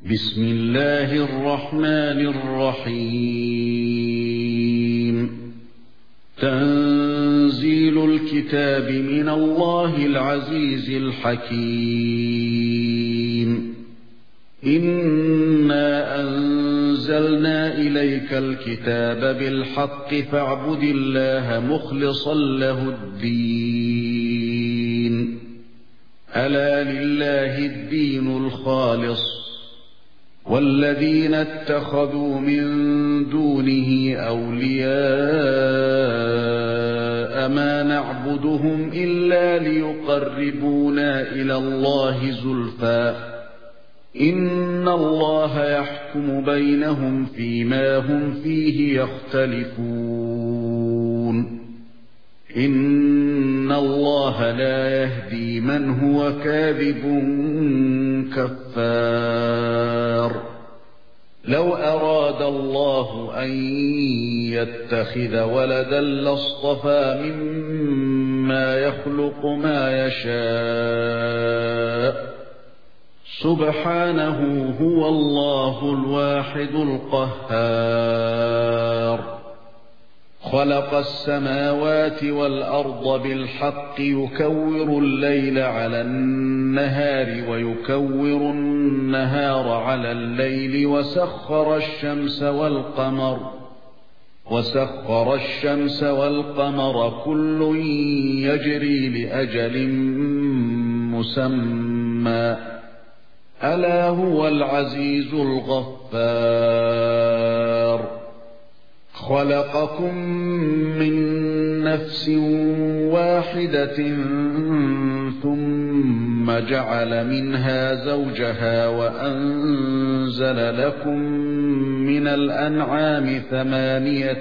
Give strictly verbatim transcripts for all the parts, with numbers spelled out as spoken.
بسم الله الرحمن الرحيم تنزيل الكتاب من الله العزيز الحكيم إنا أنزلنا إليك الكتاب بالحق فاعبد الله مخلصا له الدين ألا لله الدين الخالص والذين اتخذوا من دونه أولياء ما نعبدهم إلا ليقربونا إلى الله زلفى إن الله يحكم بينهم فيما هم فيه يختلفون إن الله لا يهدي من هو كاذب كفار لو أراد الله أن يتخذ ولدا لاصطفى مما يخلق ما يشاء سبحانه هو الله الواحد القهار خلق السماوات والأرض بالحق يكور الليل على النهار ويكور النهار على الليل وسخر الشمس والقمر وسخر الشمس والقمر كل يجري لأجل مسمى ألا هو العزيز الغفار خلقكم من نفس واحدة ثم جعل منها زوجها وأنزل لكم من الأنعام ثمانية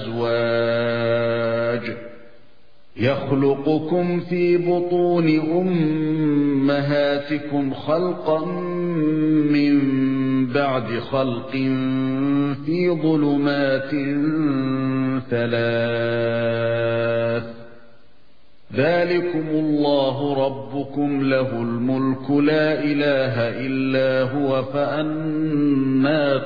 أزواج يخلقكم في بطون أمهاتكم خلقا من بعد خلق في ظلمات ثلاث ذلكم الله ربكم له الملك لا إله إلا هو فأنى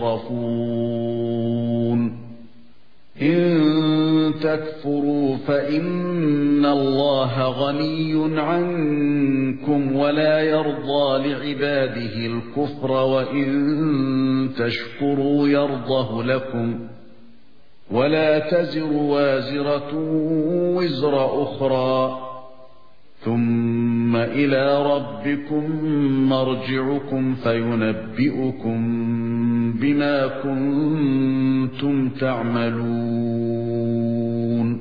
تصرفون إن تكفروا فإن الله غني عنكم ولا يرضى لعباده الكفر وإن تشكروا يرضه لكم ولا تزر وازرة وزر أخرى ثم إلى ربكم مرجعكم فينبئكم بما كنتم تعملون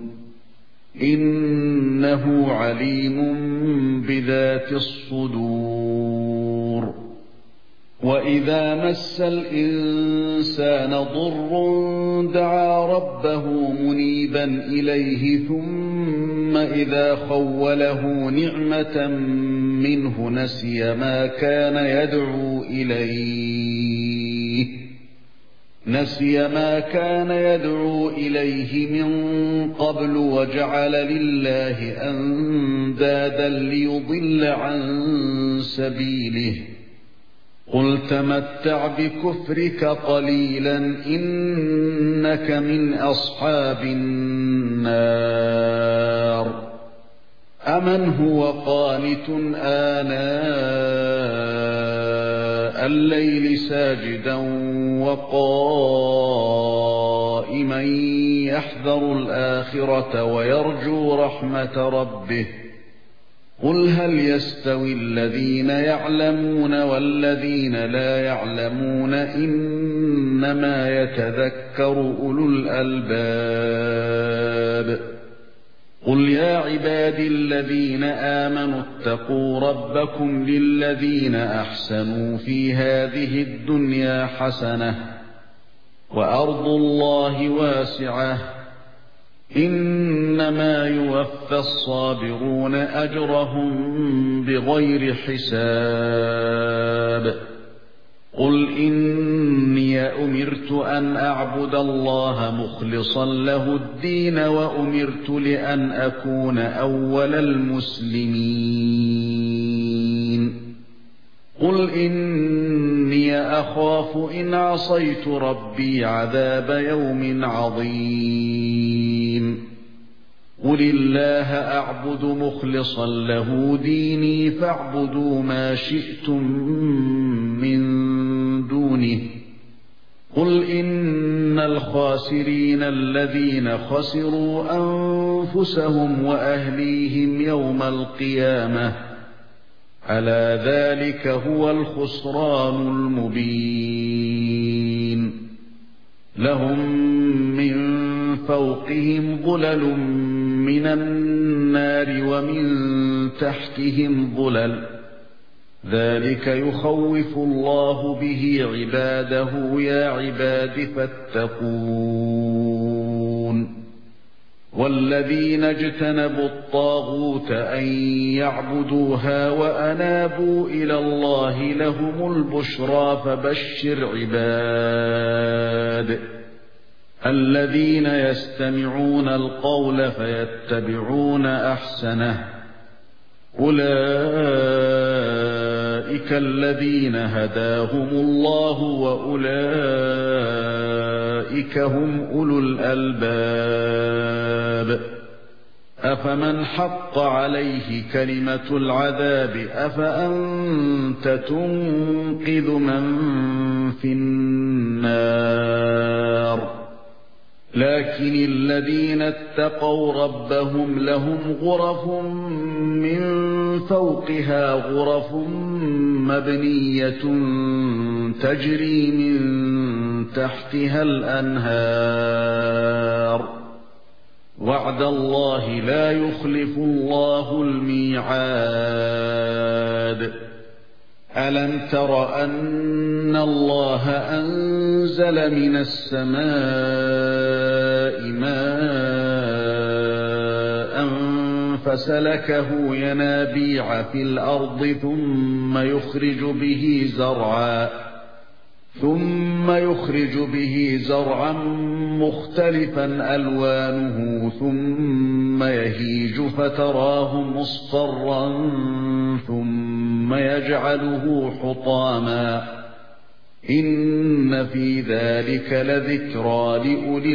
إنه عليم بذات الصدور وإذا مس الإنسان ضر دعا ربه منيبا إليه ثم إذا خوله نعمة منه نسي ما كان يدعو إليه نسي ما كان يدعو إليه من قبل وجعل لله أندادا ليضل عن سبيله قل تمتع بكفرك قليلا إنك من أصحاب النار أمن هو قانت آناء الليل ساجدا وقائما يحذر الآخرة ويرجو رحمة ربه قل هل يستوي الذين يعلمون والذين لا يعلمون إنما يتذكر أولو الألباب قل يا عبادي الذين آمنوا اتقوا ربكم للذين أحسنوا في هذه الدنيا حسنة وأرض الله واسعة إنما يوفى الصابرون أجرهم بغير حساب قل إني أمرت أن أعبد الله مخلصا له الدين وأمرت لأن أكون أول المسلمين قل إني أخاف إن عصيت ربي عذاب يوم عظيم قل الله أعبد مخلصا له ديني فاعبدوا ما شئتم من دونه قل إن الخاسرين الذين خسروا أنفسهم وأهليهم يوم القيامة ألا ذلك هو الخسران المبين لهم من فوقهم ظلل من النار ومن تحتهم ظلل ذلك يخوف الله به عباده يا عباد فاتقون والذين اجتنبوا الطاغوت أن يعبدوها وأنابوا إلى الله لهم البشرى فبشر عباد الذين يستمعون القول فيتبعون أحسنه أولئك الذين هداهم الله وأولئك هم أولو الألباب أفمن حق عليه كلمة العذاب أفأنت تنقذ من في النار لكن الذين اتقوا ربهم لهم غرف من فوقها غرف مبنية تجري من تحتها الأنهار وعد الله لا يخلف الله الميعاد ألم تر أن الله أنزل من السماء ماء فسلكه ينابيع في الأرض ثم يخرج به زرعا ثم يخرج به زرعا مختلفا ألوانه ثم يهيج فتراه مصفرا ثم يجعله حطاما إن في ذلك لذكرى لأولي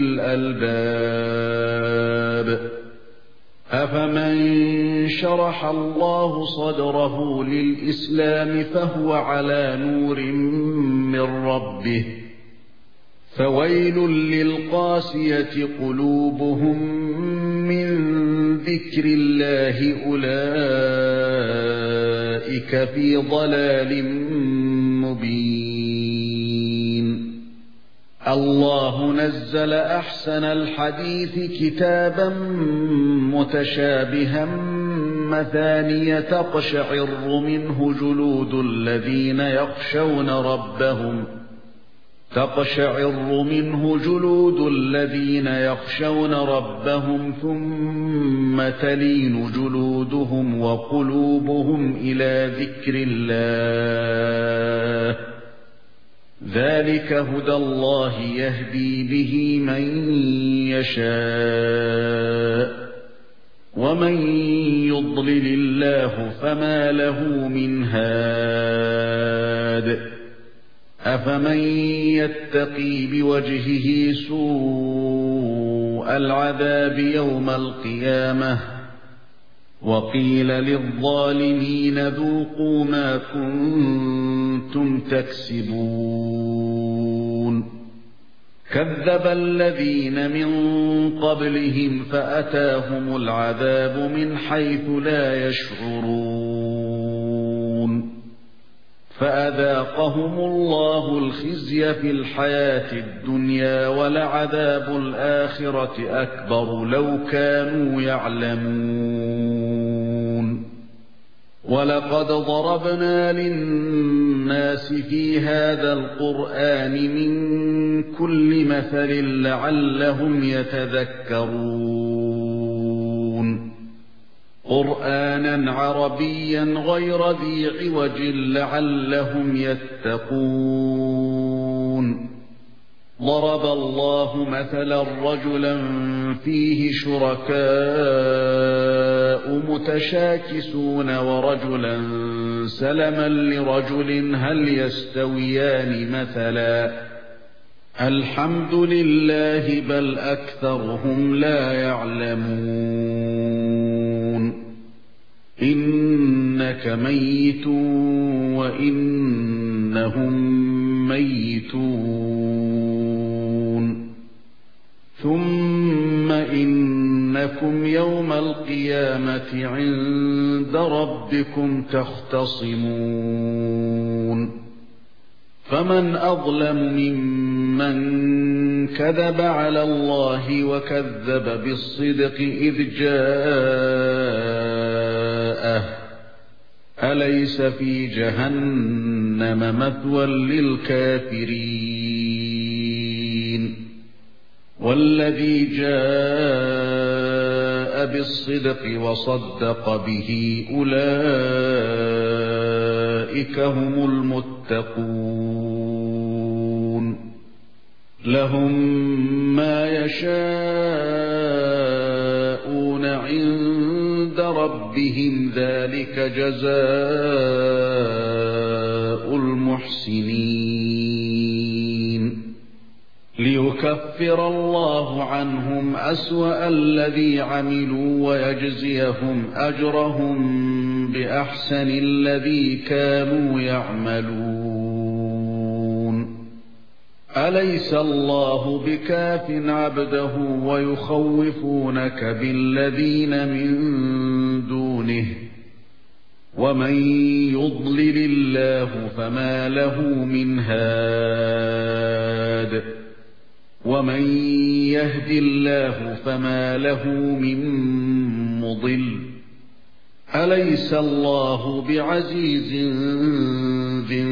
الألباب أفمن شرح الله صدره للإسلام فهو على نور من ربه فويل للقاسية قلوبهم من ذكر الله أولئك في ضلال مبين الله نزل أحسن الحديث كتابا متشابها مثانية تقشعر منه جلود الذين يخشون ربهم تقشعر منه جلود الذين يخشون ربهم ثم تلين جلودهم وقلوبهم إلى ذكر الله ذلك هدى الله يهدي به من يشاء ومن يضلل الله فما له من هاد أفمن يتقي بوجهه سوء العذاب يوم القيامة وقيل للظالمين ذوقوا ما كنتم تكسبون كذب الذين من قبلهم فأتاهم العذاب من حيث لا يشعرون فأذاقهم الله الخزي في الحياة الدنيا ولعذاب الآخرة أكبر لو كانوا يعلمون ولقد ضربنا للناس في هذا القرآن من كل مثل لعلهم يتذكرون قرآنا عربيا غير ذي عوج لعلهم يتقون ضرب الله مثلا رجلا فيه شركاء متشاكسون ورجلا سلما لرجل هل يستويان مثلا الحمد لله بل أكثرهم لا يعلمون إنك ميت وإنهم ميتون ثم إنكم يوم القيامة عند ربكم تختصمون فمن أظلم ممن كذب على الله وكذب بالصدق إذ جاءه أليس في جهنم مثوى للكافرين والذي جاء بالصدق وصدق به أولئك هم المتقون لهم ما يشاءون عند ربهم ذلك جزاء المحسنين ليكفر الله عنهم أسوأ الذي عملوا ويجزيهم أجرهم بأحسن الذي كانوا يعملون أليس الله بكاف عبده ويخوفونك بالذين من دونه ومن يضلل الله فما له من هاد ومن يهد الله فما له من مضل أليس الله بعزيز ذي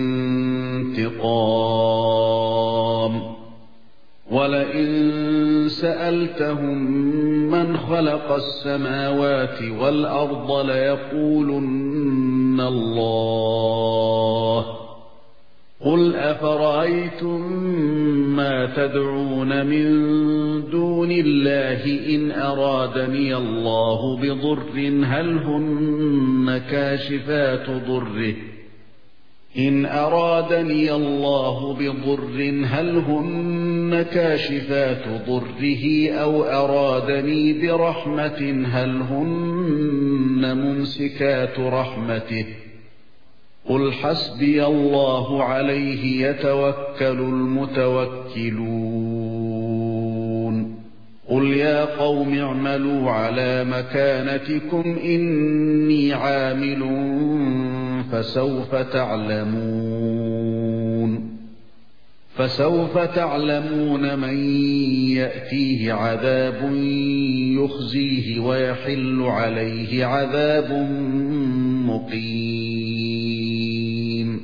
انتقام ولئن سألتهم من خلق السماوات والأرض ليقولن الله قل أفرأيتم ما تدعون من دون الله إن أرادني الله بضر هل هن كاشفات ضره إن أرادني الله بضر هل هن كاشفات ضره أو أرادني برحمة هل هن ممسكات رحمته قل حسبي الله عليه يتوكل المتوكلون قل يا قوم اعملوا على مكانتكم إني عامل فسوف تعلمون فسوف تعلمون من يأتيه عذاب يخزيه ويحل عليه عذاب مقيم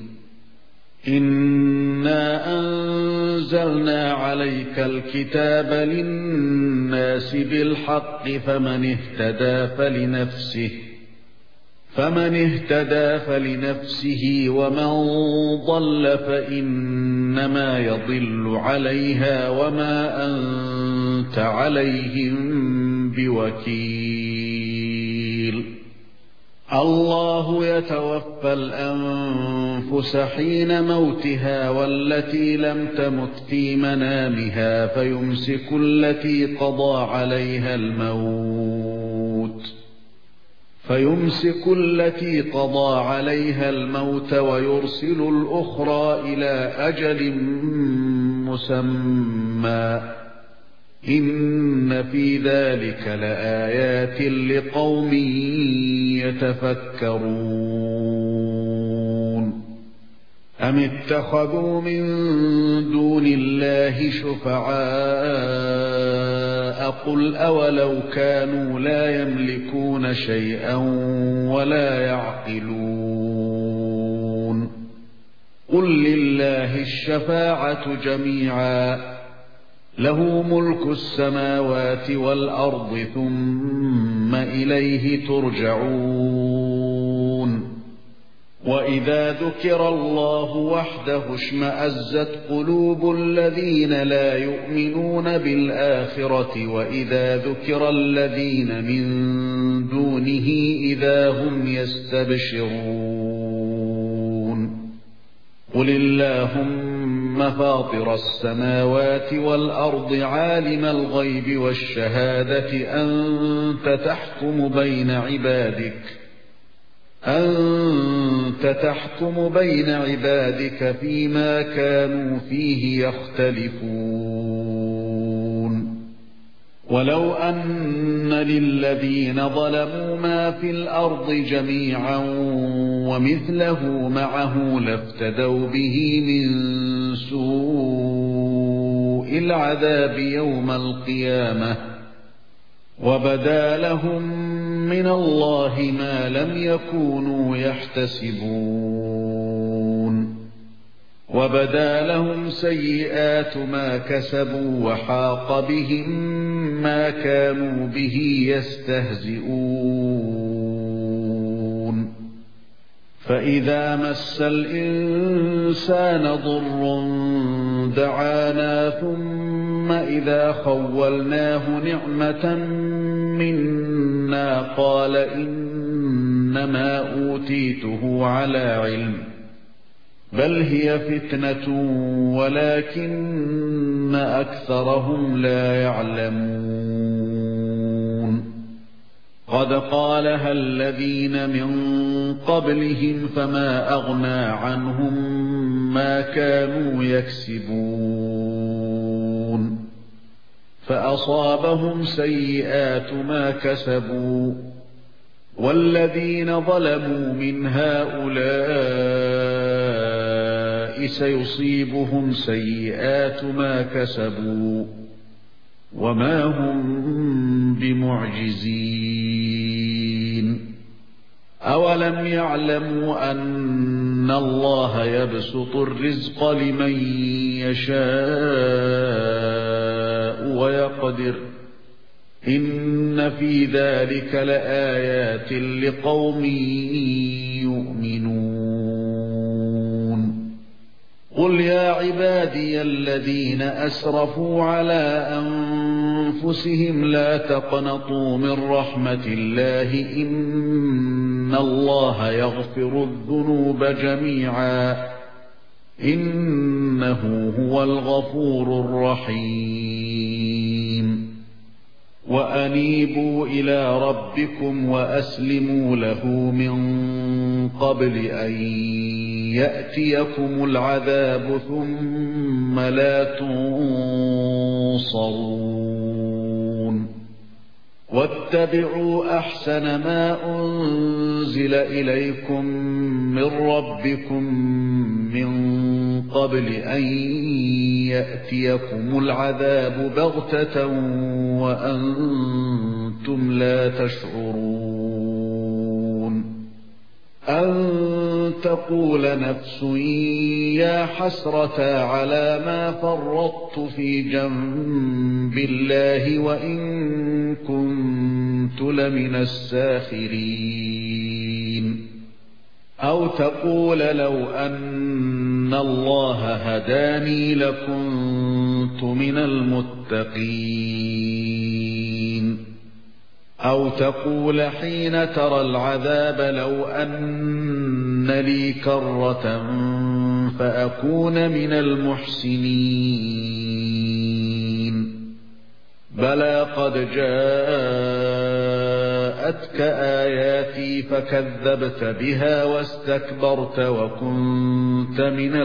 إنا أنزلنا عليك الكتاب للناس بالحق فمن اهتدى فلنفسه فمن اهتدى فلنفسه ومن ضل فإنما يضل عليها وما أنت عليهم بوكيل الله يتوفى الأنفس حين موتها والتي لم تمت في منامها فيمسك التي قضى عليها الموت فيمسك التي قضى عليها الموت ويرسل الأخرى إلى أجل مسمى إن في ذلك لآيات لقوم يتفكرون أم اتخذوا من دون الله شفعاء قل أولو كانوا لا يملكون شيئا ولا يعقلون قل لله الشفاعة جميعا له ملك السماوات والأرض ثم إليه ترجعون وإذا ذكر الله وحده اشمأزت قلوب الذين لا يؤمنون بالآخرة وإذا ذكر الذين من دونه دونه إذا هم يستبشرون قل اللهم فاطر السماوات والأرض عالم الغيب والشهادة أنت تحكم بين عبادك أنت تحكم بين عبادك فيما كانوا فيه يختلفون ولو أن للذين ظلموا ما في الأرض جميعا ومثله معه لافتدوا به من سوء العذاب يوم القيامة وبدا لهم من الله ما لم يكونوا يحتسبون وبدا لهم سيئات ما كسبوا وحاق بهم ما كانوا به يستهزئون فإذا مس الإنسان ضر دعانا ثم إذا خولناه نعمة منا قال إنما أوتيته على علم بل هي فتنة ولكن أكثرهم لا يعلمون قد قالها الذين من قبلهم فما أغنى عنهم ما كانوا يكسبون فأصابهم سيئات ما كسبوا والذين ظلموا من هؤلاء سيصيبهم سيئات ما كسبوا وما هم بمعجزين أولم يعلموا أن الله يبسط الرزق لمن يشاء ويقدر إن في ذلك لآيات لقوم يؤمنون قل يا عبادي الذين أسرفوا على أنفسهم لا تقنطوا من رحمة الله إن الله يغفر الذنوب جميعا إنه هو الغفور الرحيم وأنيبوا إلى ربكم وأسلموا له من قبل أن يأتيكم العذاب ثم لا تنصرون واتبعوا أحسن ما أنزل إليكم من ربكم من قبل أن يأتيكم العذاب بغتة وأنتم لا تشعرون أن تقول نفس يا حسرة على ما فرطت في جنب الله وإن كنت لمن الساخرين أو تقول لو أن الله هداني لكنت من المتقين أو تقول حين ترى العذاب لو أن لي كرة فأكون من المحسنين بلى قد جاءتك آياتي فكذبت بها واستكبرت وكنت من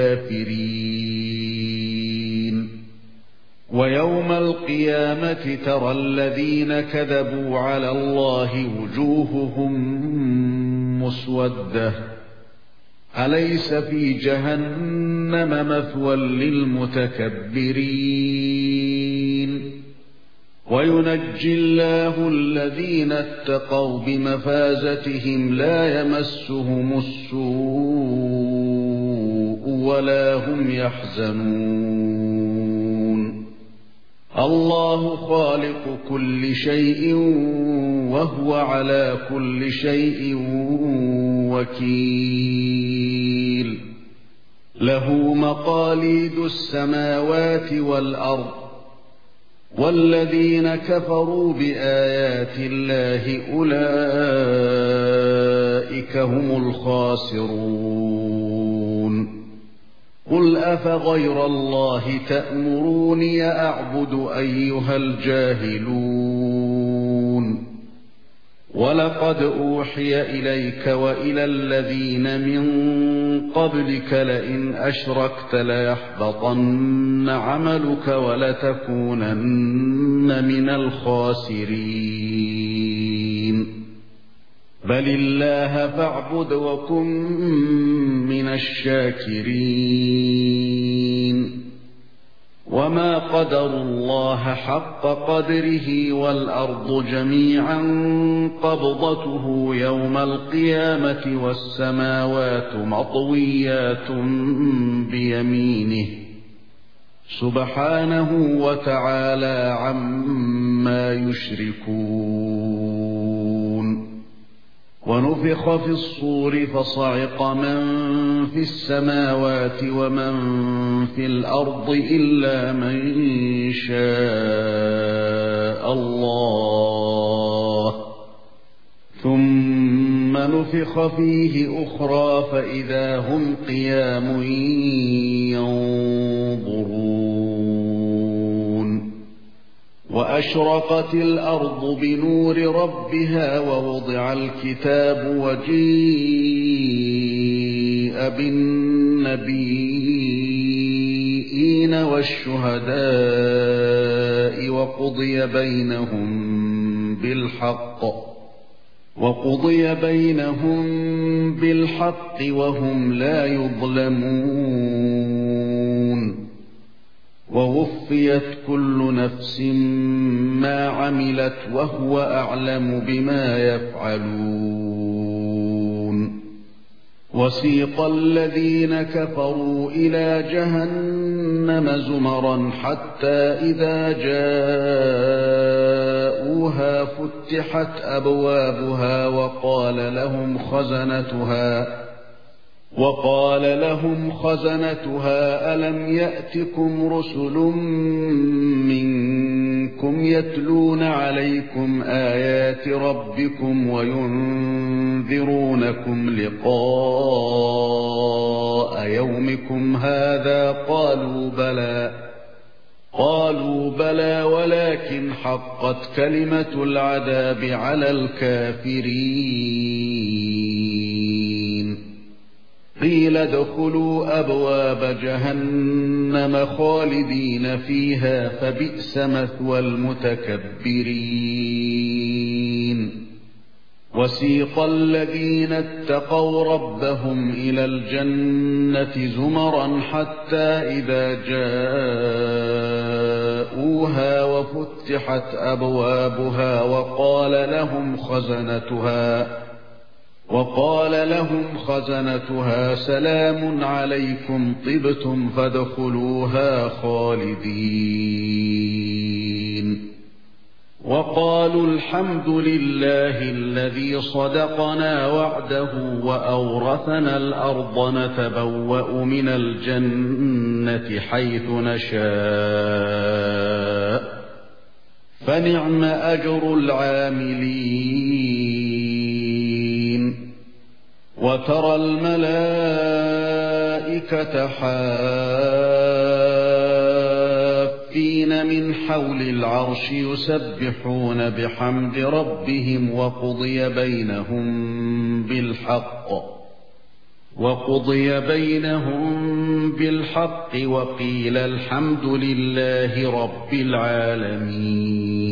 الكافرين ويوم القيامة ترى الذين كذبوا على الله وجوههم مسودة أليس في جهنم مثوى للمتكبرين وينجي الله الذين اتقوا بمفازتهم لا يمسهم السوء ولا هم يحزنون الله خالق كل شيء وهو على كل شيء وكيل له مقاليد السماوات والأرض والذين كفروا بآيات الله أولئك هم الخاسرون قل أفغير الله تأمروني أعبد أيها الجاهلون ولقد أوحي إليك وإلى الذين من قبلك لئن أشركت ليحبطن عملك ولتكونن من الخاسرين بل الله فاعبد وكن من الشاكرين وما قدروا الله حق قدره والأرض جميعا قبضته يوم القيامة والسماوات مطويات بيمينه سبحانه وتعالى عما يشركون ونفخ في الصور فصعق من في السماوات ومن في الأرض إلا من شاء الله ثم نفخ فيه أخرى فإذا هم قيام ينظرون وأشرقت الأرض بنور ربها ووضع الكتاب وجيء بالنبيين والشهداء وقضي بينهم بالحق وقضي بينهم بالحق وهم لا يظلمون ووفيت كل نفس ما عملت وهو أعلم بما يفعلون وسيق الذين كفروا إلى جهنم زمرا حتى إذا جاءوها فتحت أبوابها وقال لهم خزنتها وقال لهم خزنتها ألم يأتكم رسل منكم يتلون عليكم آيات ربكم وينذرونكم لقاء يومكم هذا قالوا بلى قالوا بلى ولكن حقت كلمة العذاب على الكافرين قيل ادخلوا أبواب جهنم خالدين فيها فبئس مثوى المتكبرين وسيق الذين اتقوا ربهم إلى الجنة زمرا حتى إذا جاءوها وفتحت أبوابها وقال لهم خزنتها وقال لهم خزنتها سلام عليكم طبتم فادخلوها خالدين وقالوا الحمد لله الذي صدقنا وعده وأورثنا الأرض نتبوأ من الجنة حيث نشاء فنعم أجر العاملين وترى الملائكة حافين من حول العرش يسبحون بحمد ربهم وقضي بينهم بالحق وقضي بينهم بالحق وقيل الحمد لله رب العالمين